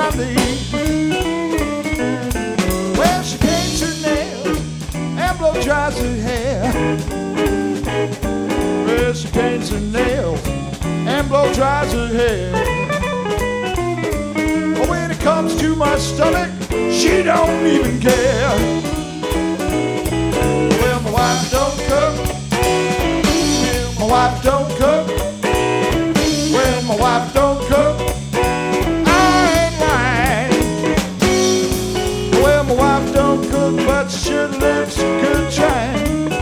time to eat. Well, she paints her nails and blow dries her hair. Well, she paints her nails and blow dries her hair. But when it comes to my stomach, she don't even care. Well, my wife don't cook. Well, my wife don't cook. Well, my wife don't cook. I ain't lying. Well, my wife don't cook, but she sure looks good trying.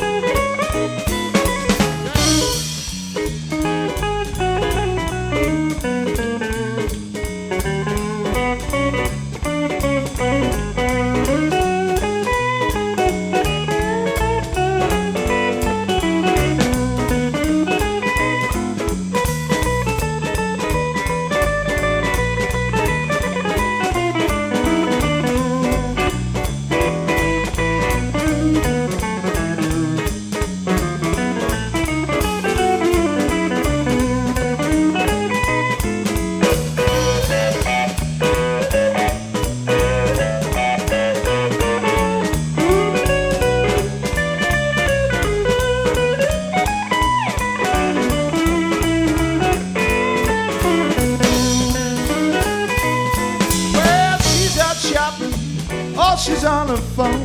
Oh, she's on the phone.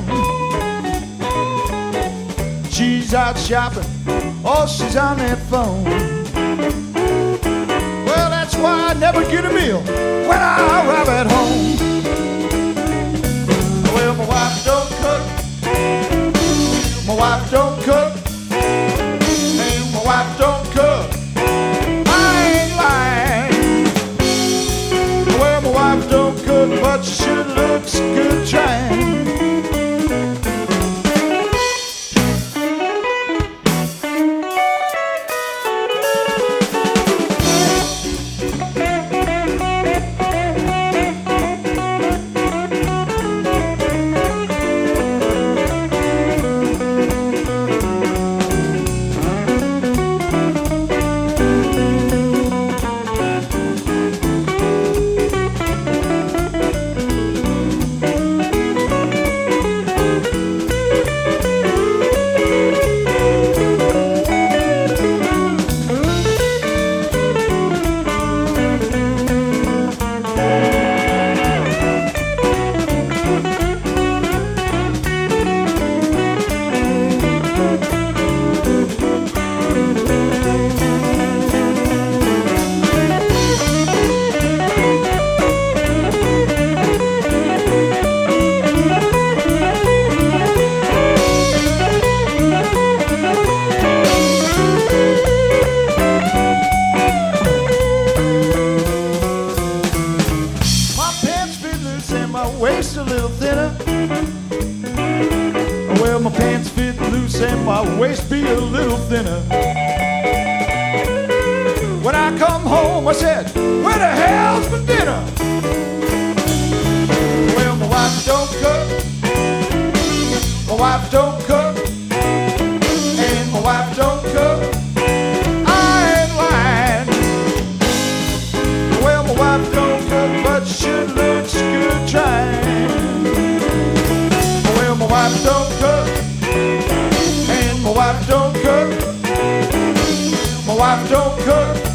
She's out shopping. Oh, she's on that phone. Well, that's why I never get a meal when I arrive at home. Well, my wife don't cook. My wife don't cook. And my wife don't cook. I ain't lying. Well, my wife don't cook, but she sure looks good trying. Waist a little thinner. Well, my pants fit loose and my waist be a little thinner. When I come home, I said, where the hell's my dinner? Well, my wife don't cook. My wife don't cook. And my wife don't cook. I ain't lying. Well, my wife don't cook, but she sure looks good trying. Well, my wife don't cook. And my wife don't cook. My wife don't cook.